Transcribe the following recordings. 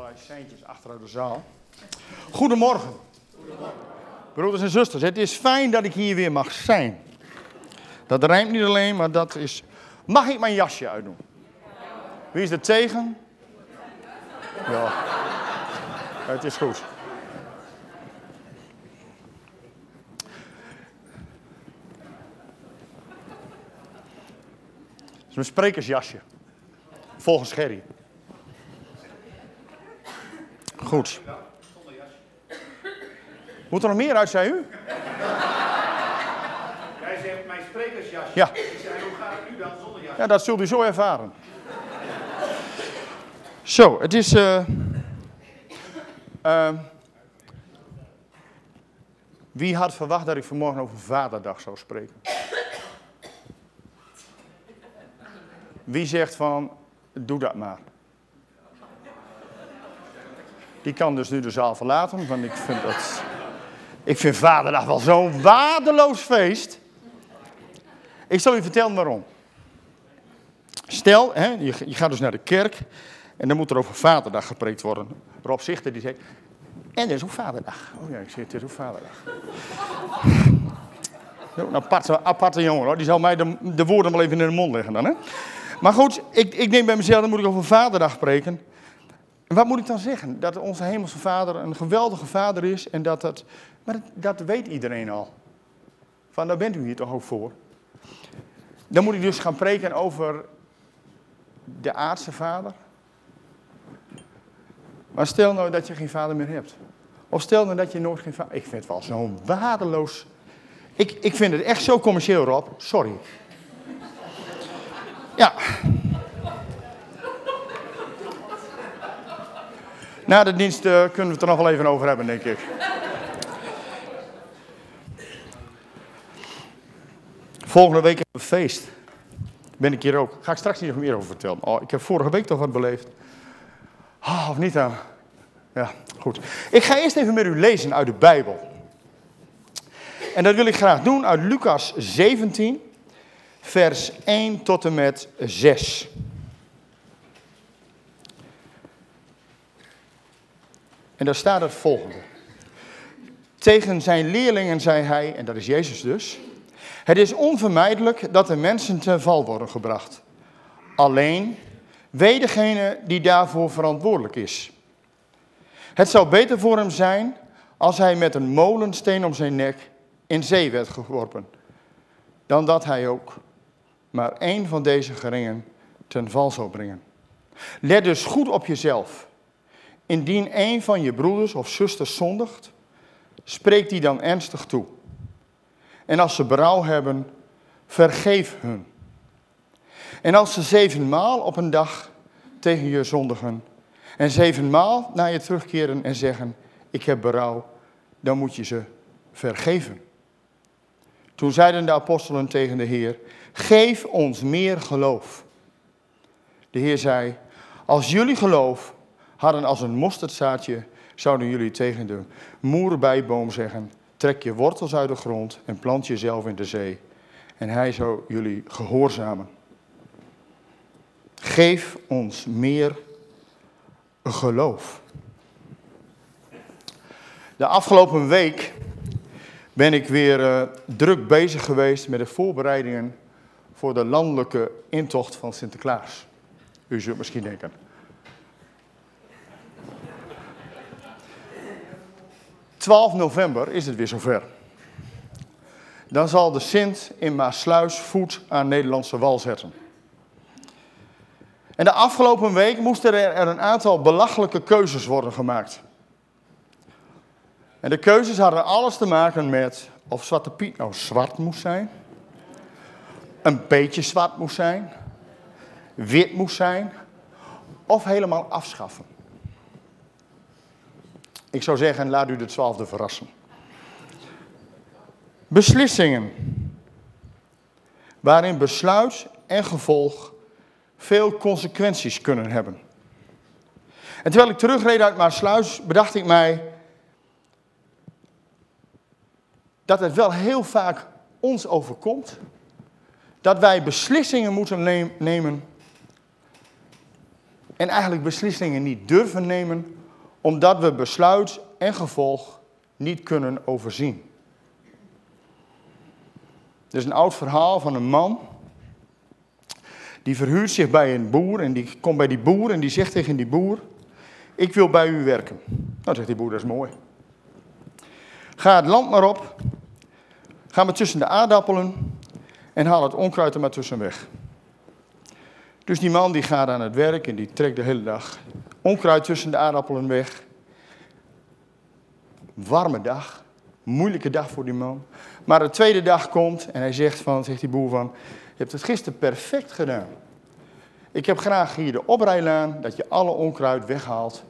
allerlei seintjes achteruit de zaal. Goedemorgen. Broeders en zusters, het is fijn dat ik hier weer mag zijn. Dat rijmt niet alleen, maar dat is... Mag ik mijn jasje uitdoen? Wie is er tegen? Ja, het is goed. Het is mijn sprekersjasje. Volgens Gerry. Goed. Moet er nog meer uit, zei u? Jij zegt mijn sprekersjasje. Ja. Ik zei, hoe gaat het nu dan zonder jasje? Ja, dat zult u zo ervaren. Zo, het is... Wie had verwacht dat ik vanmorgen over Vaderdag zou spreken? Wie zegt van, doe dat maar. Die kan dus nu de zaal verlaten, want ik vind Vaderdag wel zo'n waardeloos feest. Ik zal u vertellen waarom. Stel, hè, je gaat dus naar de kerk en dan moet er over Vaderdag gepreekt worden. Rob Zichter die zegt, en er is ook Vaderdag. Oh ja, ik zeg, het is ook Vaderdag. Een aparte jongen hoor, die zal mij de woorden wel even in de mond leggen dan. Hè? Maar goed, ik denk bij mezelf, dan moet ik over Vaderdag spreken. En wat moet ik dan zeggen? Dat onze hemelse vader een geweldige vader is en maar dat weet iedereen al. Van, daar bent u hier toch ook voor. Dan moet ik dus gaan preken over de aardse vader. Maar stel nou dat je geen vader meer hebt. Of stel nou dat je nooit geen vader... Ik vind het wel zo'n waardeloos... Ik vind het echt zo commercieel, Rob. Sorry. Ja. Na de dienst kunnen we het er nog wel even over hebben, denk ik. Volgende week hebben we feest. Ben ik hier ook. Ga ik straks niet nog meer over vertellen. Oh, ik heb vorige week toch wat beleefd. Oh, of niet dan? Ja, goed. Ik ga eerst even met u lezen uit de Bijbel. En dat wil ik graag doen uit Lucas 17, vers 1 tot en met 6. En daar staat het volgende. Tegen zijn leerlingen zei hij, en dat is Jezus dus... Het is onvermijdelijk dat de mensen ten val worden gebracht. Alleen, wee degene die daarvoor verantwoordelijk is. Het zou beter voor hem zijn als hij met een molensteen om zijn nek in zee werd geworpen, dan dat hij ook maar één van deze geringen ten val zou brengen. Let dus goed op jezelf. Indien een van je broeders of zusters zondigt, spreek die dan ernstig toe. En als ze berouw hebben, vergeef hun. En als ze 7 maal op een dag tegen je zondigen en 7 maal naar je terugkeren en zeggen, ik heb berouw, dan moet je ze vergeven. Toen zeiden de apostelen tegen de Heer, geef ons meer geloof. De Heer zei, als jullie geloof hadden als een mosterdzaadje, zouden jullie tegen de moerenbeiboom zeggen, trek je wortels uit de grond en plant jezelf in de zee. En hij zou jullie gehoorzamen. Geef ons meer geloof. De afgelopen week ben ik weer druk bezig geweest met de voorbereidingen voor de landelijke intocht van Sinterklaas. U zult misschien denken. ...12 november is het weer zover. Dan zal de Sint in Maassluis voet aan Nederlandse wal zetten. En de afgelopen week moesten er een aantal belachelijke keuzes worden gemaakt. En de keuzes hadden alles te maken met of Zwarte Piet nou zwart moest zijn, een beetje zwart moest zijn, wit moest zijn of helemaal afschaffen. Ik zou zeggen, laat u de 12e verrassen. Beslissingen waarin besluit en gevolg veel consequenties kunnen hebben. En terwijl ik terugreed uit Maassluis, bedacht ik mij dat het wel heel vaak ons overkomt, dat wij beslissingen moeten nemen en eigenlijk beslissingen niet durven nemen, omdat we besluit en gevolg niet kunnen overzien. Er is een oud verhaal van een man. Die verhuurt zich bij een boer en die komt bij die boer en die zegt tegen die boer: ik wil bij u werken. Nou, zegt die boer, dat is mooi. Ga het land maar op. Ga maar tussen de aardappelen en haal het onkruid er maar tussen weg. Dus die man die gaat aan het werk en die trekt de hele dag onkruid tussen de aardappelen weg. Warme dag, moeilijke dag voor die man. Maar de tweede dag komt en hij zegt die boer van: je hebt het gisteren perfect gedaan. Ik heb graag hier de oprijlaan dat je alle onkruid weghaalt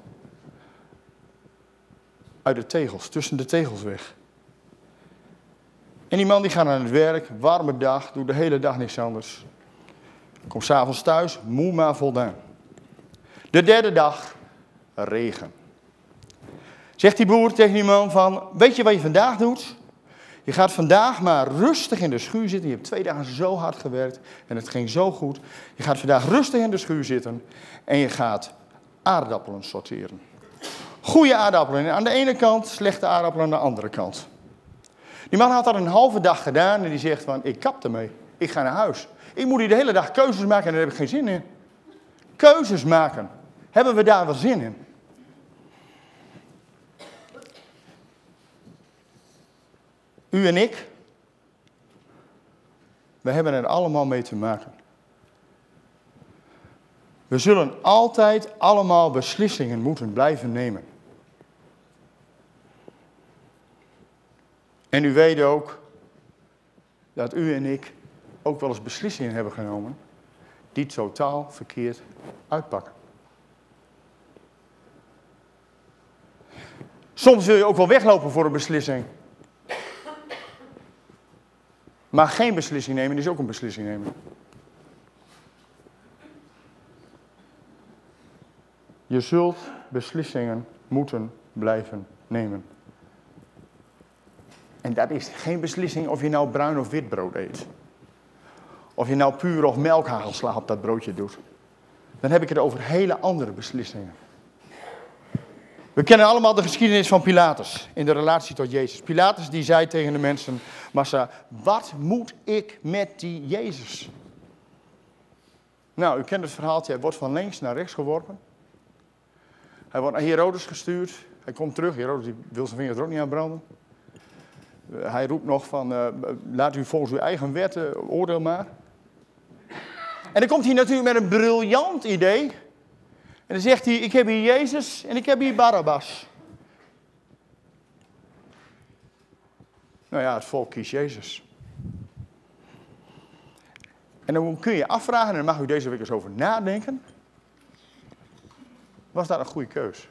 uit de tegels, tussen de tegels weg. En die man die gaat aan het werk, warme dag, doet de hele dag niks anders. Komt 's avonds thuis, moe maar voldaan. De derde dag, regen. Zegt die boer tegen die man van: weet je wat je vandaag doet? Je gaat vandaag maar rustig in de schuur zitten. Je hebt 2 dagen zo hard gewerkt en het ging zo goed. Je gaat vandaag rustig in de schuur zitten en je gaat aardappelen sorteren. Goede aardappelen aan de ene kant, slechte aardappelen aan de andere kant. Die man had dat een halve dag gedaan en die zegt van: ik kap ermee. Ik ga naar huis. Ik moet hier de hele dag keuzes maken en daar heb ik geen zin in. Keuzes maken. Hebben we daar wel zin in? U en ik, we hebben er allemaal mee te maken. We zullen altijd allemaal beslissingen moeten blijven nemen. En u weet ook dat u en ik ook wel eens beslissingen hebben genomen die totaal verkeerd uitpakken. Soms wil je ook wel weglopen voor een beslissing. Maar geen beslissing nemen is ook een beslissing nemen. Je zult beslissingen moeten blijven nemen. En dat is geen beslissing of je nou bruin of wit brood eet. Of je nou puur of melkhagelslag op dat broodje doet. Dan heb ik het over hele andere beslissingen. We kennen allemaal de geschiedenis van Pilatus in de relatie tot Jezus. Pilatus die zei tegen de mensen: massa, wat moet ik met die Jezus? Nou, u kent het verhaaltje. Hij wordt van links naar rechts geworpen. Hij wordt naar Herodes gestuurd. Hij komt terug. Herodes die wil zijn vingers er ook niet aan branden. Hij roept nog van: laat u volgens uw eigen wet oordeel maar. En dan komt hij natuurlijk met een briljant idee. En dan zegt hij: ik heb hier Jezus en ik heb hier Barabbas. Nou ja, het volk kiest Jezus. En dan kun je je afvragen, en daar mag u deze week eens over nadenken. Was dat een goede keus?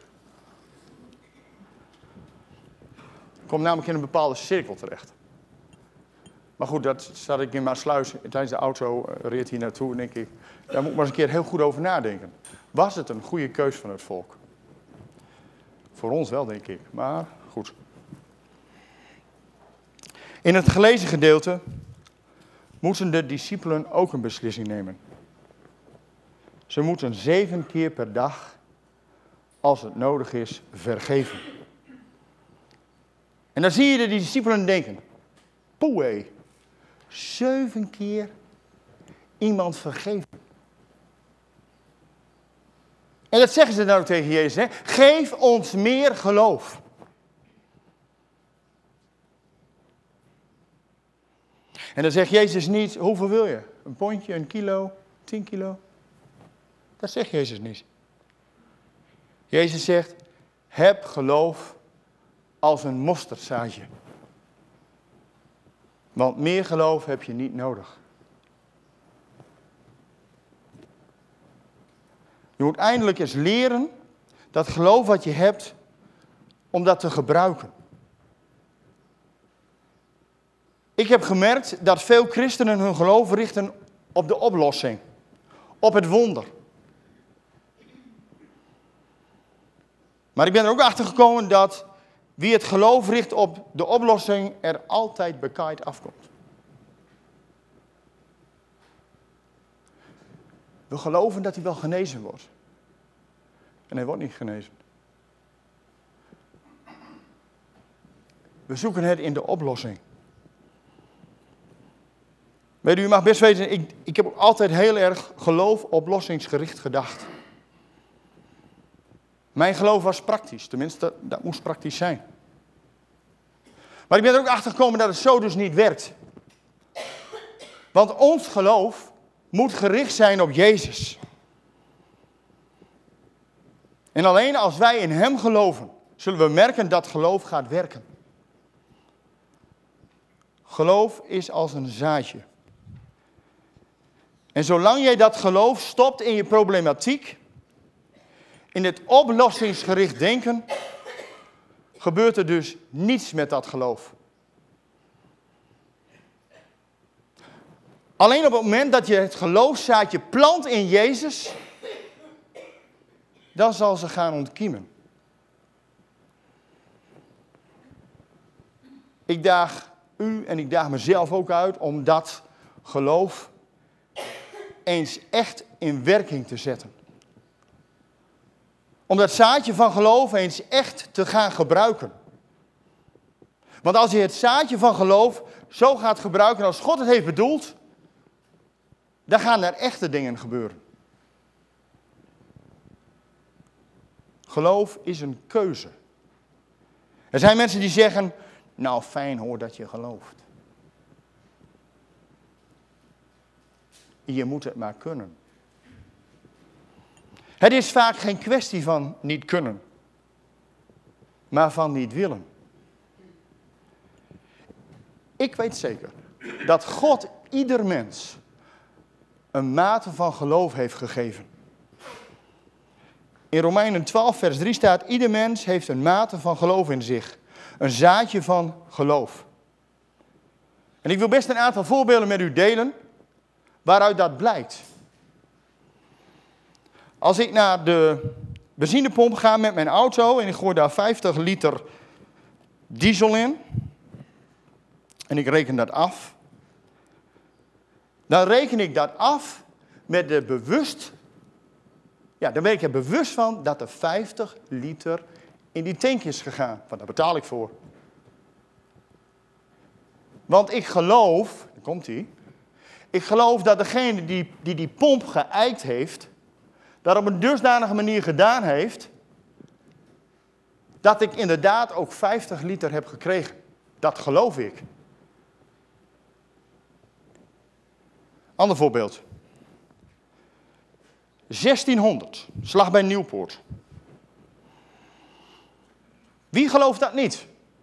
Komt namelijk in een bepaalde cirkel terecht. Maar goed, dat zat ik in Maasluis tijdens de auto, reed hier naartoe en denk ik: daar moet ik maar eens een keer heel goed over nadenken. Was het een goede keus van het volk? Voor ons wel, denk ik, maar goed. In het gelezen gedeelte moeten de discipelen ook een beslissing nemen. Ze moeten 7 keer per dag, als het nodig is, vergeven. En dan zie je de discipelen denken: poeh, 7 keer iemand vergeven. En dat zeggen ze dan ook tegen Jezus, hè? Geef ons meer geloof. En dan zegt Jezus niet: hoeveel wil je? Een pondje, een kilo, 10 kilo? Dat zegt Jezus niet. Jezus zegt: heb geloof als een mosterdzaadje. Want meer geloof heb je niet nodig. Je moet eindelijk eens leren dat geloof wat je hebt, om dat te gebruiken. Ik heb gemerkt dat veel christenen hun geloof richten op de oplossing. Op het wonder. Maar ik ben er ook achter gekomen dat wie het geloof richt op de oplossing er altijd bekaaid afkomt. We geloven dat hij wel genezen wordt. En hij wordt niet genezen. We zoeken het in de oplossing. Weet u, u mag best weten, ik heb ook altijd heel erg geloof oplossingsgericht gedacht. Mijn geloof was praktisch, tenminste dat moest praktisch zijn. Maar ik ben er ook achter gekomen dat het zo dus niet werkt. Want ons geloof moet gericht zijn op Jezus. En alleen als wij in Hem geloven, zullen we merken dat geloof gaat werken. Geloof is als een zaadje. En zolang jij dat geloof stopt in je problematiek, in het oplossingsgericht denken, gebeurt er dus niets met dat geloof. Alleen op het moment dat je het geloofszaadje plant in Jezus, dan zal ze gaan ontkiemen. Ik daag u en ik daag mezelf ook uit om dat geloof eens echt in werking te zetten. Om dat zaadje van geloof eens echt te gaan gebruiken. Want als je het zaadje van geloof zo gaat gebruiken als God het heeft bedoeld, dan gaan er echte dingen gebeuren. Geloof is een keuze. Er zijn mensen die zeggen, nou fijn hoor dat je gelooft. Je moet het maar kunnen. Het is vaak geen kwestie van niet kunnen, maar van niet willen. Ik weet zeker dat God ieder mens een mate van geloof heeft gegeven. In Romeinen 12 vers 3 staat, ieder mens heeft een mate van geloof in zich. Een zaadje van geloof. En ik wil best een aantal voorbeelden met u delen waaruit dat blijkt. Als ik naar de benzinepomp ga met mijn auto en ik gooi daar 50 liter diesel in en ik reken dat af, dan reken ik dat af met de dan ben ik er bewust van dat er 50 liter in die tank is gegaan. Want daar betaal ik voor. Want ik geloof, daar komt ie, ik geloof dat degene die pomp geëikt heeft, dat op een dusdanige manier gedaan heeft, dat ik inderdaad ook 50 liter heb gekregen. Dat geloof ik. Ander voorbeeld. 1600, slag bij Nieuwpoort. Wie gelooft dat niet?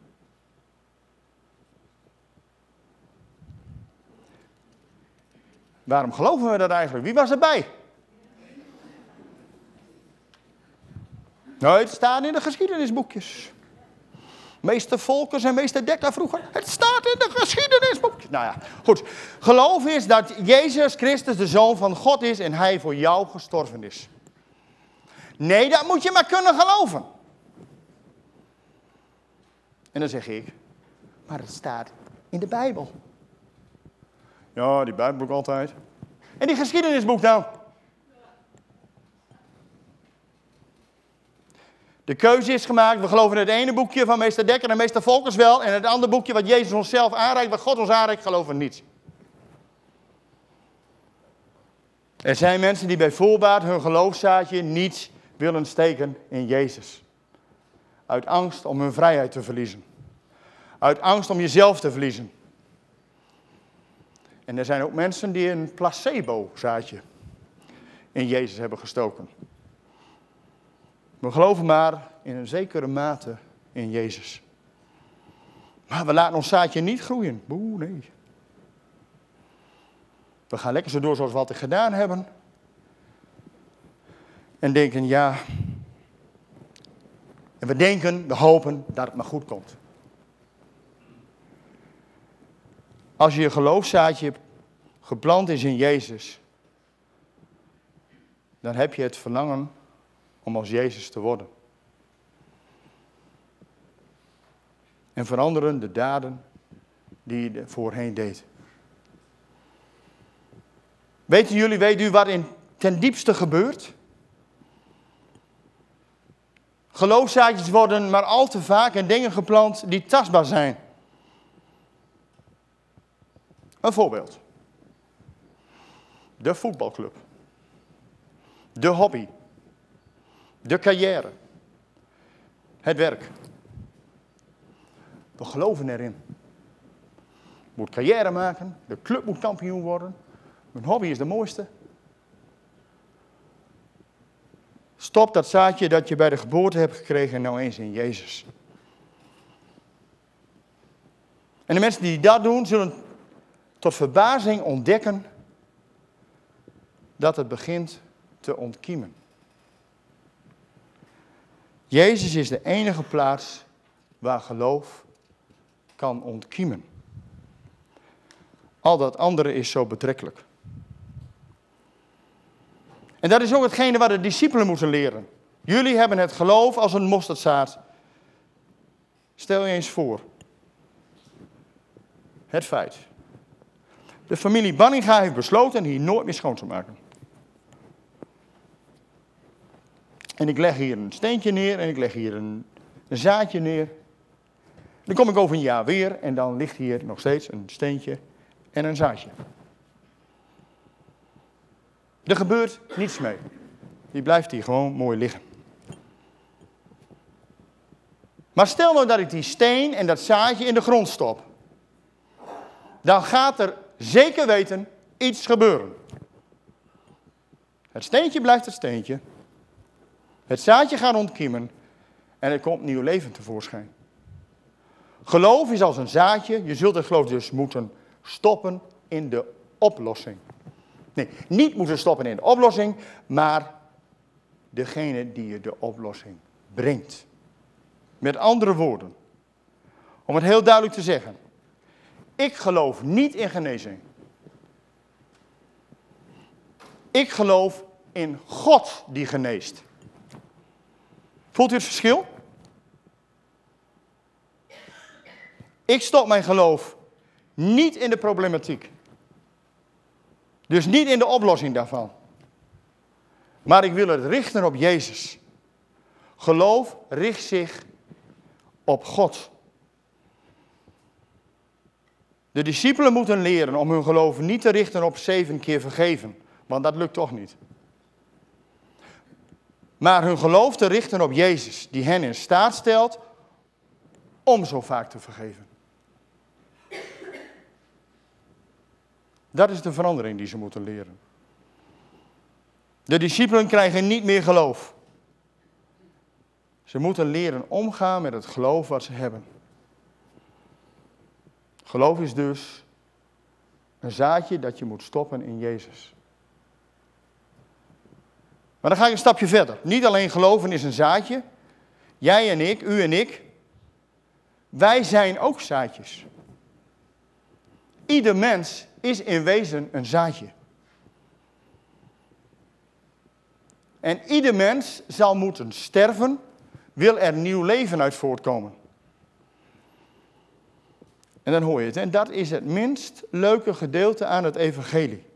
Waarom geloven we dat eigenlijk? Wie was erbij? Nou, het staat in de geschiedenisboekjes. Meester Volkers en meester Dekker vroeger. Het staat in de geschiedenisboekjes. Nou ja, goed. Geloof is dat Jezus Christus de Zoon van God is en Hij voor jou gestorven is. Nee, dat moet je maar kunnen geloven. En dan zeg ik, maar het staat in de Bijbel. Ja, die Bijbelboek altijd. En die geschiedenisboek dan? De keuze is gemaakt, we geloven in het ene boekje van meester Dekker en meester Volkers wel. En het andere boekje wat Jezus onszelf aanreikt, wat God ons aanreikt, geloven we niet. Er zijn mensen die bij voorbaat hun geloofszaadje niet willen steken in Jezus. Uit angst om hun vrijheid te verliezen. Uit angst om jezelf te verliezen. En er zijn ook mensen die een placebo-zaadje in Jezus hebben gestoken. We geloven maar in een zekere mate in Jezus. Maar we laten ons zaadje niet groeien. Boe, nee. We gaan lekker zo door zoals we altijd gedaan hebben. En denken, ja. En we denken, we hopen dat het maar goed komt. Als je geloofszaadje geplant is in Jezus, dan heb je het verlangen om als Jezus te worden. En veranderen de daden die je voorheen deed. Weet u wat ten diepste gebeurt? Geloofszaadjes worden maar al te vaak in dingen geplant die tastbaar zijn. Een voorbeeld. De voetbalclub. De hobby. De carrière. Het werk. We geloven erin. Ik moet carrière maken. De club moet kampioen worden. Mijn hobby is de mooiste. Stop dat zaadje dat je bij de geboorte hebt gekregen nou eens in Jezus. En de mensen die dat doen, zullen tot verbazing ontdekken dat het begint te ontkiemen. Jezus is de enige plaats waar geloof kan ontkiemen. Al dat andere is zo betrekkelijk. En dat is ook hetgene wat de discipelen moeten leren. Jullie hebben het geloof als een mosterdzaad. Stel je eens voor. Het feit. De familie Banninga heeft besloten hier nooit meer schoon te maken. En ik leg hier een steentje neer en ik leg hier een zaadje neer. Dan kom ik over een jaar weer en dan ligt hier nog steeds een steentje en een zaadje. Er gebeurt niets mee. Die blijft hier gewoon mooi liggen. Maar stel nou dat ik die steen en dat zaadje in de grond stop. Dan gaat er zeker weten iets gebeuren. Het steentje blijft het steentje. Het zaadje gaat ontkiemen en er komt nieuw leven tevoorschijn. Geloof is als een zaadje. Je zult het geloof dus moeten stoppen in de oplossing. Nee, niet moeten stoppen in de oplossing, maar degene die je de oplossing brengt. Met andere woorden, om het heel duidelijk te zeggen. Ik geloof niet in genezing. Ik geloof in God die geneest. Voelt u het verschil? Ik stop mijn geloof niet in de problematiek. Dus niet in de oplossing daarvan. Maar ik wil het richten op Jezus. Geloof richt zich op God. De discipelen moeten leren om hun geloof niet te richten op 7 keer vergeven. Want dat lukt toch niet. Maar hun geloof te richten op Jezus. Die hen in staat stelt om zo vaak te vergeven. Dat is de verandering die ze moeten leren. De discipelen krijgen niet meer geloof. Ze moeten leren omgaan met het geloof wat ze hebben. Geloof is dus een zaadje dat je moet stoppen in Jezus. Maar dan ga ik een stapje verder. Niet alleen geloven is een zaadje. Jij en ik, u en ik. Wij zijn ook zaadjes. Ieder mens is in wezen een zaadje. En ieder mens zal moeten sterven, wil er nieuw leven uit voortkomen. En dan hoor je het. En dat is het minst leuke gedeelte aan het evangelie.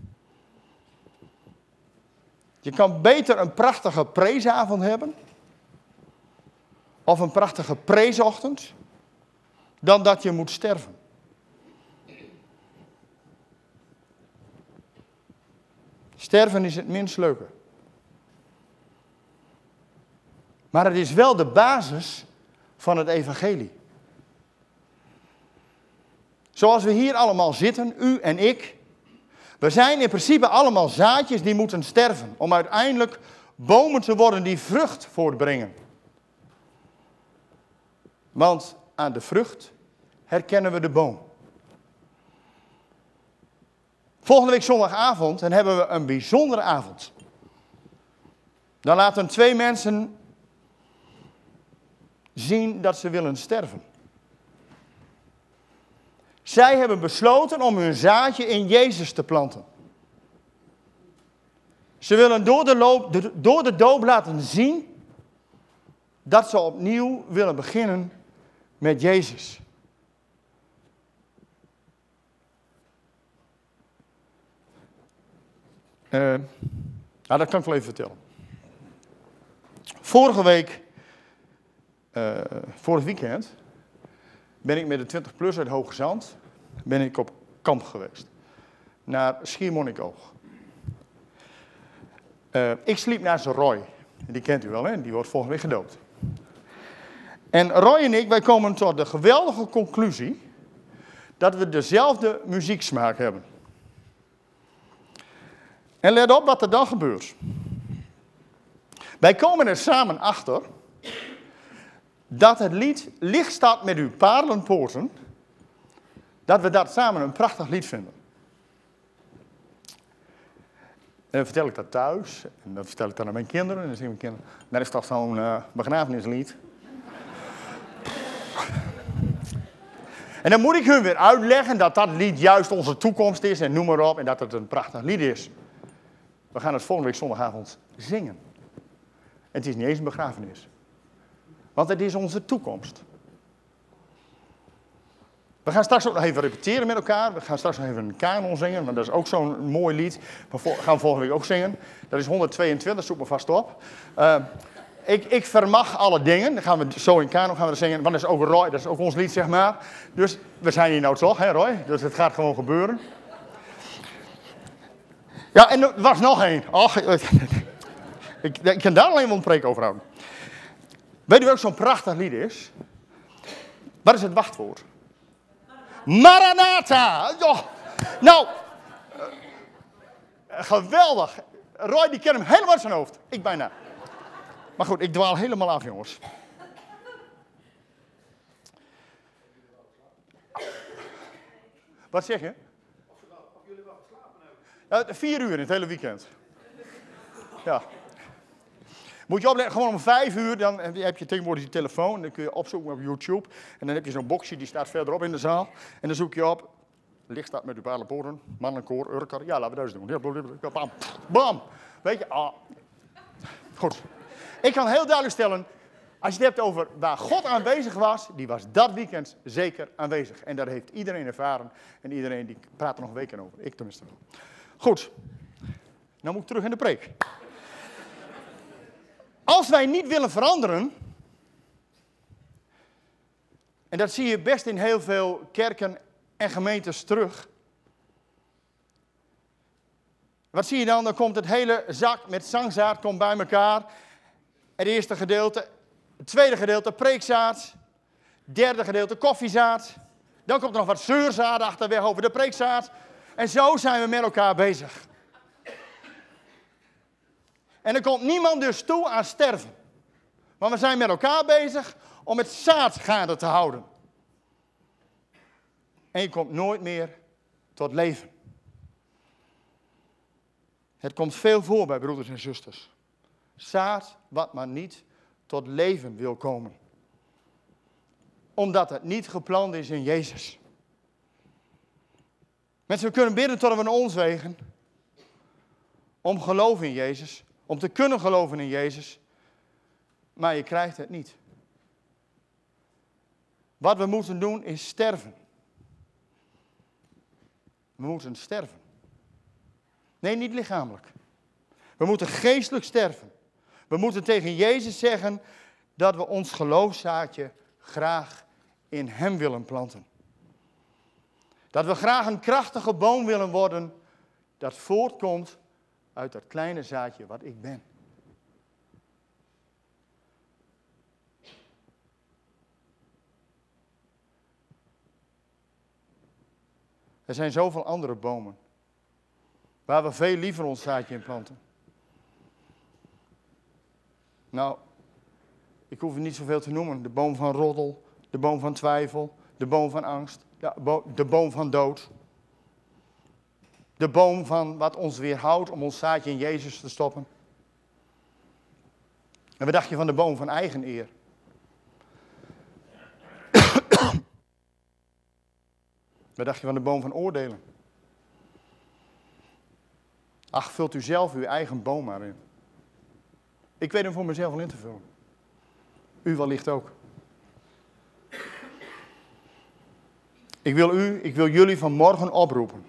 Je kan beter een prachtige preesavond hebben. Of een prachtige preesochtend. Dan dat je moet sterven. Sterven is het minst leuke. Maar het is wel de basis van het evangelie. Zoals we hier allemaal zitten, u en ik. We zijn in principe allemaal zaadjes die moeten sterven. Om uiteindelijk bomen te worden die vrucht voortbrengen. Want aan de vrucht herkennen we de boom. Volgende week zondagavond, dan hebben we een bijzondere avond. Dan laten 2 mensen zien dat ze willen sterven. Zij hebben besloten om hun zaadje in Jezus te planten. Ze willen door de doop laten zien dat ze opnieuw willen beginnen met Jezus. Dat kan ik wel even vertellen. Vorige week Vorig weekend ben ik met de 20-plus uit Hoge Zand ben ik op kamp geweest. Naar Schiermonnikoog. Ik sliep naast Roy. Die kent u wel, hè? Die wordt volgende week gedoopt. En Roy en ik, wij komen tot de geweldige conclusie dat we dezelfde muzieksmaak hebben. En let op wat er dan gebeurt. Wij komen er samen achter dat het lied Licht staat met uw paarlenpoorten, dat we dat samen een prachtig lied vinden. En dan vertel ik dat thuis, en dan vertel ik dat aan mijn kinderen, en dan zeggen mijn kinderen, dat is toch zo'n begrafenislied. En dan moet ik hun weer uitleggen dat dat lied juist onze toekomst is, en noem maar op, en dat het een prachtig lied is. We gaan het volgende week zondagavond zingen. En het is niet eens een begrafenis. Want het is onze toekomst. We gaan straks ook nog even repeteren met elkaar. We gaan straks nog even een kanon zingen, want dat is ook zo'n mooi lied. Dat gaan we volgende week ook zingen. Dat is 122, zoek me vast op. Ik vermag alle dingen. Dan gaan we zo in kanon gaan we dat zingen. Want dat is ook Roy, dat is ook ons lied, zeg maar. Dus we zijn hier nou toch, hè Roy? Dus het gaat gewoon gebeuren. Ja, en er was nog één. Ik kan daar alleen wel een preek over houden. Weet u welk zo'n prachtig lied is? Wat is het wachtwoord? Maranatha! Oh, nou, geweldig. Roy die kent hem helemaal uit zijn hoofd. Ik bijna. Maar goed, ik dwaal helemaal af, jongens. Wat zeg je? Of jullie wel geslapen hebben. 4 uur in het hele weekend. Ja. Moet je opletten, gewoon om 5 uur, dan heb je tegenwoordig je telefoon. Dan kun je opzoeken op YouTube. En dan heb je zo'n boxje, die staat verderop in de zaal. En dan zoek je op, licht staat met uw paarlenpoorten, mannenkoor, urker. Ja, laten we dat eens doen. Ja, bam, bam. Weet je, Goed. Ik kan heel duidelijk stellen, als je het hebt over waar God aanwezig was, die was dat weekend zeker aanwezig. En dat heeft iedereen ervaren. En iedereen die praat er nog weken over. Ik tenminste wel. Goed. Nou moet ik terug in de preek. Als wij niet willen veranderen, en dat zie je best in heel veel kerken en gemeentes terug. Wat zie je dan? Dan komt het hele zak met zangzaad komt bij elkaar. Het eerste gedeelte, het tweede gedeelte preekzaad, het derde gedeelte koffiezaad. Dan komt er nog wat zeurzaad achterweg over de preekzaad. En zo zijn we met elkaar bezig. En er komt niemand dus toe aan sterven. Maar we zijn met elkaar bezig om het zaad gaande te houden. En je komt nooit meer tot leven. Het komt veel voor bij broeders en zusters. Zaad wat maar niet tot leven wil komen. Omdat het niet geplant is in Jezus. Mensen, we kunnen bidden tot we naar ons wegen. Om geloof in Jezus. Om te kunnen geloven in Jezus. Maar je krijgt het niet. Wat we moeten doen is sterven. We moeten sterven. Nee, niet lichamelijk. We moeten geestelijk sterven. We moeten tegen Jezus zeggen dat we ons geloofszaadje graag in hem willen planten. Dat we graag een krachtige boom willen worden dat voortkomt uit dat kleine zaadje wat ik ben. Er zijn zoveel andere bomen waar we veel liever ons zaadje in planten. Nou, ik hoef er niet zoveel te noemen. De boom van roddel, de boom van twijfel, de boom van angst, de boom van dood. De boom van wat ons weerhoudt om ons zaadje in Jezus te stoppen. En wat dacht je van de boom van eigen eer? Wat dacht je van de boom van oordelen? Ach, vult u zelf uw eigen boom maar in. Ik weet hem voor mezelf al in te vullen. U wellicht ook. Ik wil jullie vanmorgen oproepen.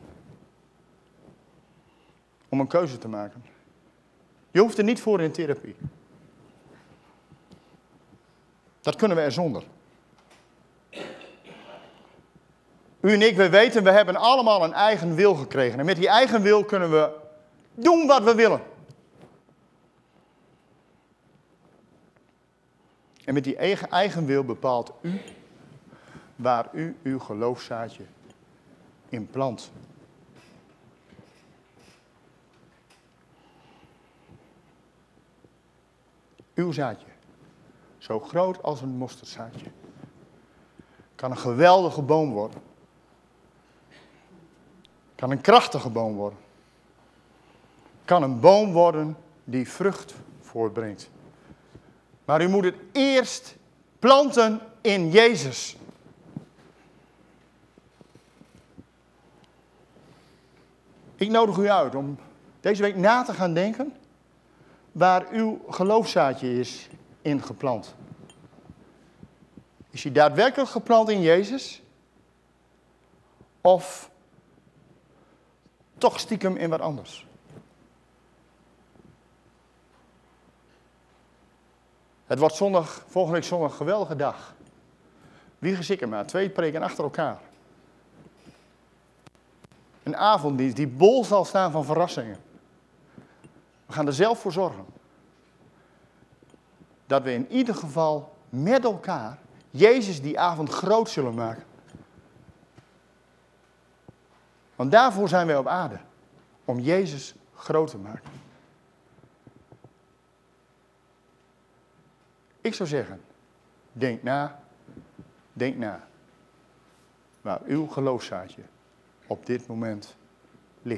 Om een keuze te maken. Je hoeft er niet voor in therapie. Dat kunnen we er zonder. U en ik, we weten, we hebben allemaal een eigen wil gekregen. En met die eigen wil kunnen we doen wat we willen. En met die eigen wil bepaalt u waar u uw geloofszaadje in plant. Uw zaadje, zo groot als een mosterdzaadje, kan een geweldige boom worden. Kan een krachtige boom worden. Kan een boom worden die vrucht voortbrengt. Maar u moet het eerst planten in Jezus. Ik nodig u uit om deze week na te gaan denken waar uw geloofszaadje is ingeplant. Is hij daadwerkelijk geplant in Jezus? Of toch stiekem in wat anders? Het wordt volgende week zondag een geweldige dag. Wie gezikken maar, 2 preken achter elkaar. Een avonddienst die bol zal staan van verrassingen. We gaan er zelf voor zorgen. Dat we in ieder geval met elkaar Jezus die avond groot zullen maken. Want daarvoor zijn wij op aarde. Om Jezus groot te maken. Ik zou zeggen, denk na waar uw geloofszaadje op dit moment